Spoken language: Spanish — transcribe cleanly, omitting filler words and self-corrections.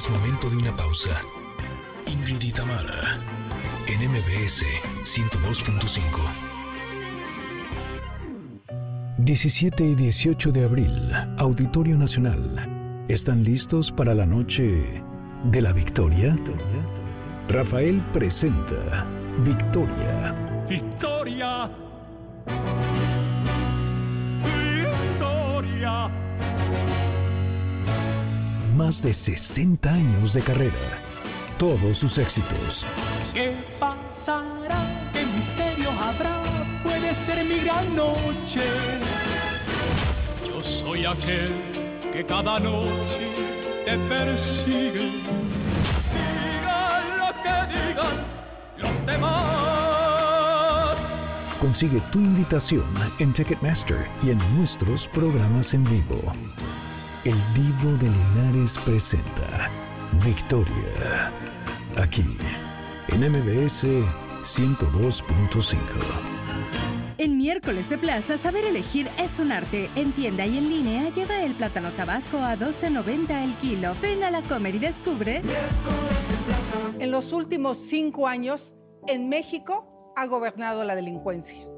Es momento de una pausa. Ingrid y Tamara, en MBS 102.5. 17 y 18 de abril, Auditorio Nacional. ¿Están listos para la noche de la victoria? Rafael presenta Victoria. Victoria. Victoria. Más de 60 años de carrera. Todos sus éxitos. ¿Qué pasará? ¿Qué misterio habrá? Puede ser mi gran noche. Yo soy aquel que cada noche te persigue. Digan lo que digan los demás. Consigue tu invitación en Ticketmaster y en nuestros programas en vivo. El Divo de Linares presenta Victoria, aquí en MBS 102.5. En miércoles de plaza, saber elegir es un arte. En tienda y en línea, lleva el plátano tabasco a $12.90 el kilo. Ven a la Comer y descubre. En los últimos 5 años, en México ha gobernado la delincuencia.